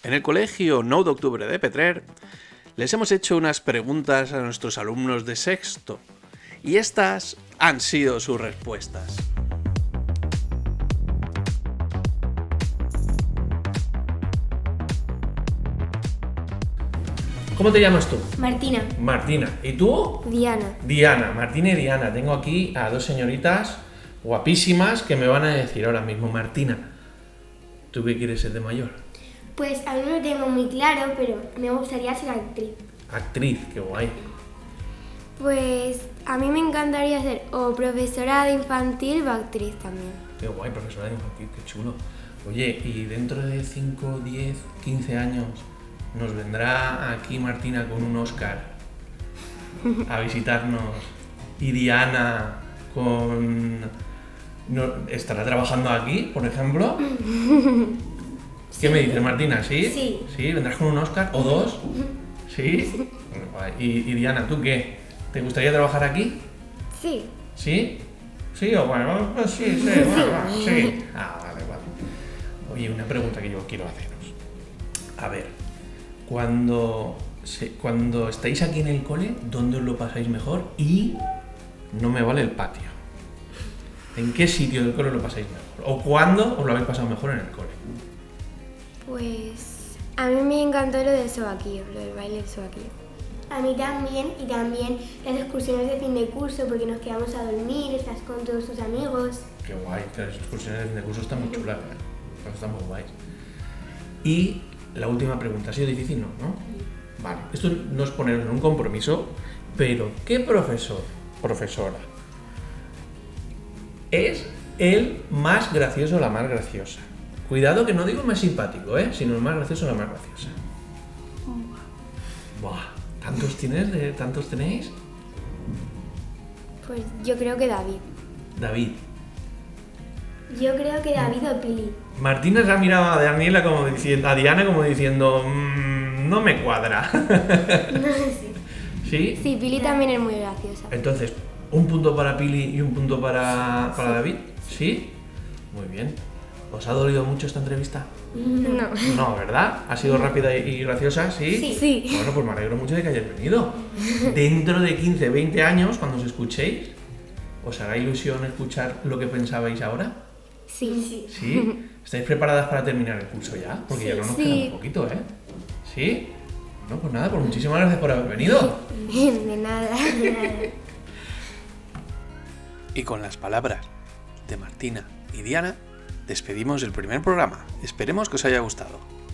En el colegio 9 de octubre de Petrer les hemos hecho unas preguntas a nuestros alumnos de sexto y estas han sido sus respuestas. ¿Cómo te llamas tú? Martina. Martina. ¿Y tú? Diana. Diana. Martina y Diana. Tengo aquí a dos señoritas guapísimas que me van a decir ahora mismo. Martina, ¿tú qué quieres ser de mayor? Pues a mí no lo tengo muy claro, pero me gustaría ser actriz. Actriz, qué guay. Pues a mí me encantaría ser o profesora de infantil o actriz también. Qué guay, profesora de infantil, qué chulo. Oye, y dentro de 5, 10, 15 años nos vendrá aquí Martina con un Oscar a visitarnos y Diana estará trabajando aquí, por ejemplo. ¿Qué me dices, Martina? ¿Sí? Sí. ¿Sí? ¿Vendrás con un Oscar o dos? ¿Sí? Guay. ¿Y Diana, tú qué? ¿Te gustaría trabajar aquí? Sí. ¿Sí? ¿Sí? O bueno, pues sí, bueno, sí. Ah, vale. Oye, una pregunta que yo quiero haceros. A ver, cuando estáis aquí en el cole, ¿dónde os lo pasáis mejor? Y no me vale el patio. ¿En qué sitio del cole lo pasáis mejor? ¿O cuándo os lo habéis pasado mejor en el cole? Pues a mí me encantó lo del sobaquillo, lo del baile del sobaquillo. A mí también, y también las excursiones de fin de curso, porque nos quedamos a dormir, estás con todos tus amigos. Qué guay, que las excursiones de fin de curso están muy chulas, ¿eh? Están muy guays. Y la última pregunta, ¿ha sido difícil? No, ¿no? Vale, esto no es poneros en un compromiso, pero ¿qué profesora, es el más gracioso o la más graciosa? Cuidado que no digo más simpático, sino el más gracioso o la más graciosa. Buah, ¿tantos tenéis? Pues yo creo que David. David. Yo creo que David o Pili. Martina se ha mirado a Diana como diciendo, no me cuadra. ¿Sí? Sí, Pili también es muy graciosa. Entonces, ¿un punto para Pili y un punto para David? ¿Sí? Muy bien. ¿Os ha dolido mucho esta entrevista? No. No, ¿verdad? ¿Ha sido rápida y graciosa? ¿Sí? Sí. Bueno, pues me alegro mucho de que hayáis venido. Dentro de 15, 20 años, cuando os escuchéis, ¿os hará ilusión escuchar lo que pensabais ahora? Sí. ¿Sí? ¿Estáis preparadas para terminar el curso ya? Porque ya no nos queda muy poquito, ¿eh? ¿Sí? Bueno, pues nada, pues muchísimas gracias por haber venido. De nada. Y con las palabras de Martina y Diana, despedimos el primer programa. Esperemos que os haya gustado.